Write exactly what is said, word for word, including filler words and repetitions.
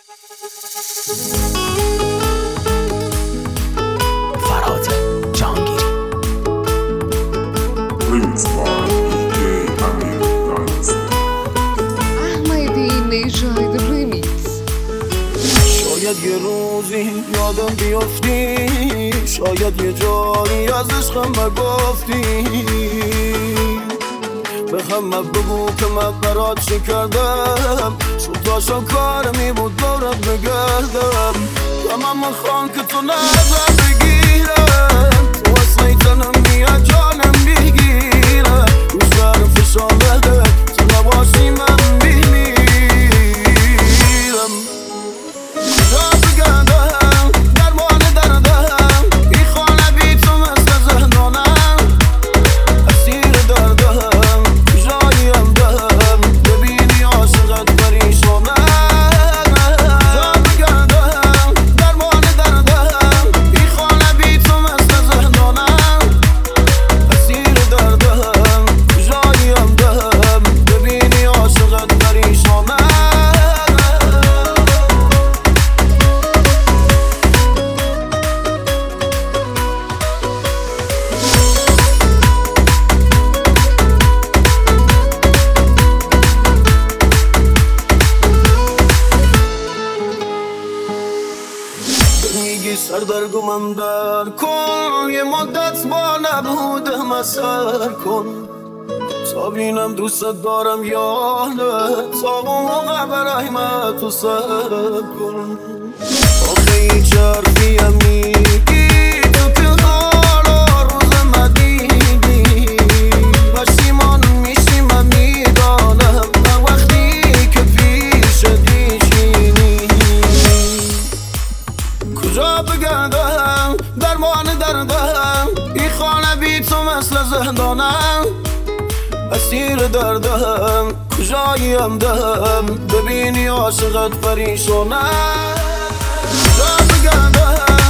فرات جانگیری. احمدی نژاد ریمیکس. شاید یه روزی یادم بیافتی، شاید یه جایی از عشقم بگفتی، به همه بگو که من برات چی کردم، صبحاشا کارمی بود دورت بگردم، همه مخوان که تو نظر بگیرم، تو اصلی تنم میاد جانم بگیرم، روز برم فشار بده تو نباشی من بمیرم. کجا بگردم درمان دردم، بی خانه بی تو مثل زندانم، اسیر دردم کجاییم دم، ببینی عاشقت پریشانم. کجا بگردم درمان دردم، بی خانه بی تو مثل زندانم، اسیر دردم کجاییم دم، ببینی عاشقت پریشانم. میگی سردرگمم در کن، یه مدت با نبودم اثر کن، تا بینم دوست دارم یا نه، تا اون موقع برای من تو سر کن. آخه هیچ حرفیم میگی تو که حالا روز مدیدی، پشیمان میشی من میدانم، نه وقتی که پیش دیشینی. کجا بگردم درمان دردم، بی خانه بی تو مثل زندانم، اسیر دردم کجاییم دم، ببینی عاشقت پریشانم. کجا بگردم